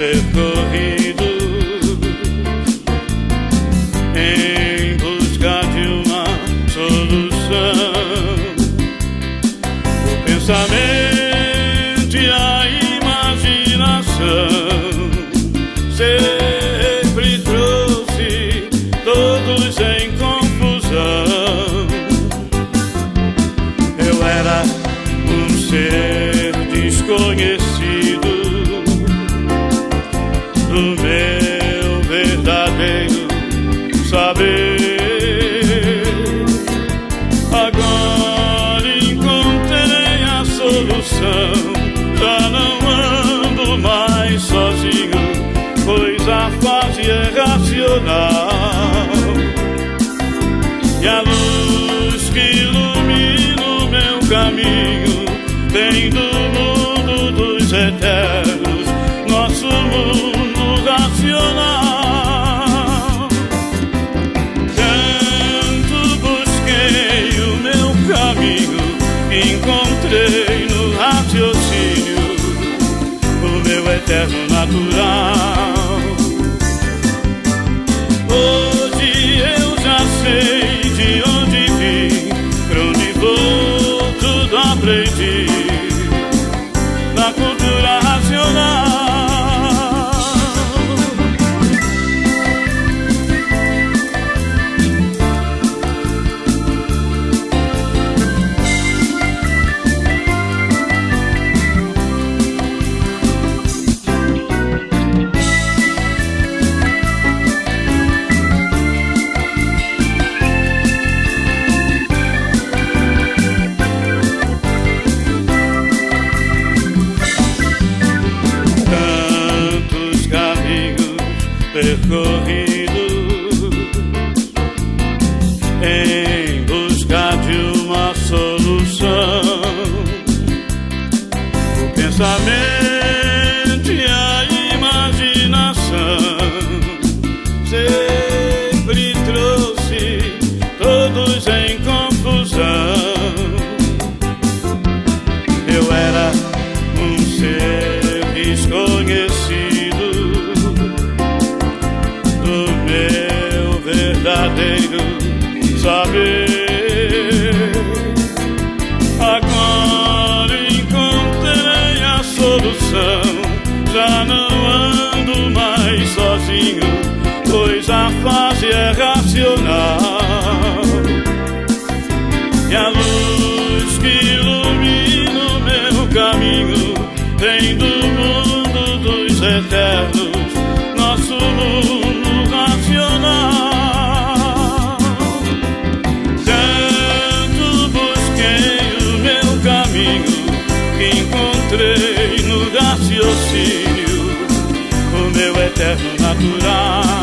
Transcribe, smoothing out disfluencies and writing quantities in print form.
percorrido em busca de uma solução. O pensamento e a imaginação sempre trouxe todos em confusão. Eu era um ser desconhecido do meu verdadeiro saber. Agora encontrei a solução, já não ando mais sozinho, pois a fase é racional. E a luz que ilumina o meu caminho vem do mundo dos eternos, nosso mundo racional. Tanto busquei o meu caminho, encontrei no raciocínio o meu eterno natural. Hoje eu já sei de onde vim, pra onde vou, tudo aprendi na cultura racional. Percorridos em busca de uma solução. O pensamento e a imaginação sempre trouxe todos em confusão. Eu era um ser desconhecido do meu verdadeiro saber. Agora encontrei a solução, já não ando mais sozinho, pois a fase é racional. E a luz que ilumina o meu caminho vem do mundo dos eternos, nosso mundo racional. Tanto busquei o meu caminho, que encontrei no raciocínio o meu eterno natural.